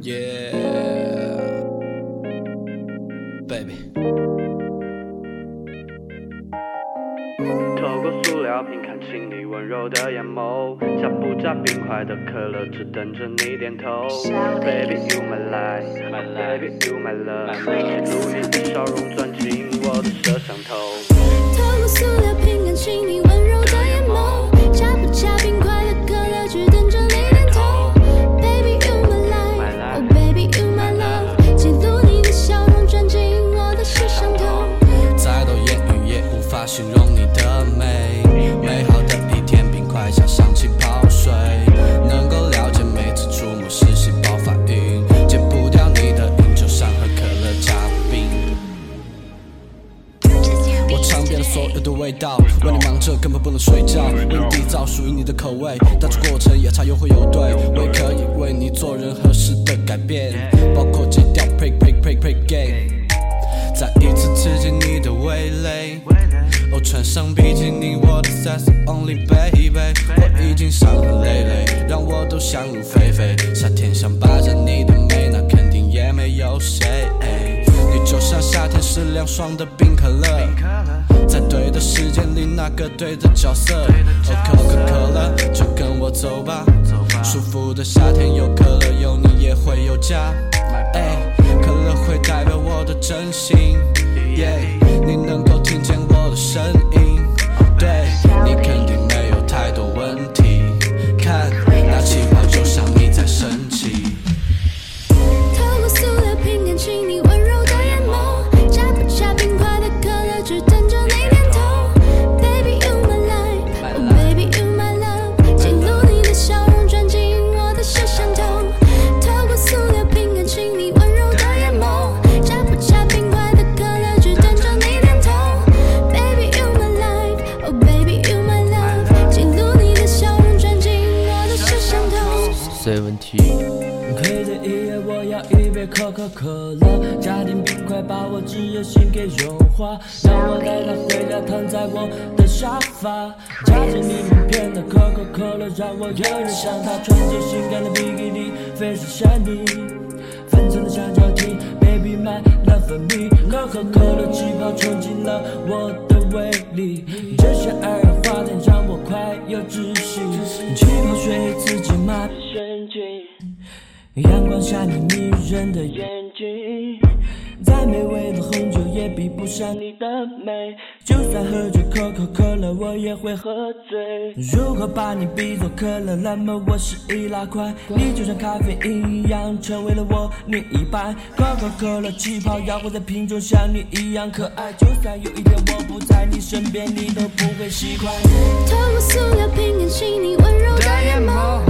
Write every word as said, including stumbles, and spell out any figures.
Yeah, baby。 透过塑料瓶看清你温柔的眼眸，加不加冰块的可乐只等着你点头。Baby you my life, baby you my love， 记录你的笑容钻进我的摄像头。 透过塑料瓶看清你温柔的眼眸，加不加冰块的可乐只等着你点头。Baby you my life, oh baby you my love， 记录你的笑容钻进我的摄像头。 再多言语也无法形容你的美，美好的一天，冰块加上气泡水，能够了解每次触摸是细胞反应，戒不掉你的瘾，就像喝可乐加冰。我尝遍了所有的味道，为你忙着根本不能睡觉，为你缔造属于你的口味，当初过程也差又会有对，我也可以为你做任何事的改变，包括戒掉 pray pray pray pray gay， 再一次刺激你的味蕾，哦，穿上比基尼，我的 sexy only baby， 我已经伤痕累累，让我都想入非非。夏天想霸占你的美，那肯定也没有谁。你就像夏天是凉爽的冰可乐，在对的时间里那个对的角色。哦，可口可乐，就跟我走吧。舒服的夏天有可乐，有你也会有家。哎，可乐会代表我的真心。Yeah， 你能够听见我的声音，对你肯定没有太多问题。看那气泡就像你在生气。 透过塑料瓶看清你温柔的眼眸，加不加冰块的可乐只等着你点头。Baby you my life, oh baby you my love， 记录你的笑容钻进我的摄像头。透过塑料瓶看清你温柔的眼眸，加不加冰块的可乐只等着你点头。Baby you my life, oh baby you my love， 记录你的笑容钻进我的摄像头。 seventeen。 亏这一夜我要一杯可口可乐，加点冰块把我炙热心给融化，让我带它回家躺在我的沙发，夹着你名片的可口可乐让我有点想他，穿着性感的比基尼飞上山顶，粉色的橡胶筋 Baby my love for me， 可口可乐气泡冲进了我的胃里，这些二氧化碳让我快要窒息，气泡水刺激麻痹神经，阳光下你迷人的眼睛，再美味的红酒也比不上你的美，就算喝着可口可乐我也会喝醉，如果把你比作可乐，那么我是易拉罐，你就像咖啡因一样成为了我另一半，可口可乐气泡摇晃在瓶中像你一样可爱，就算有一天我不在你身边你都不会习惯。 透过塑料瓶看清你温柔的眼眸，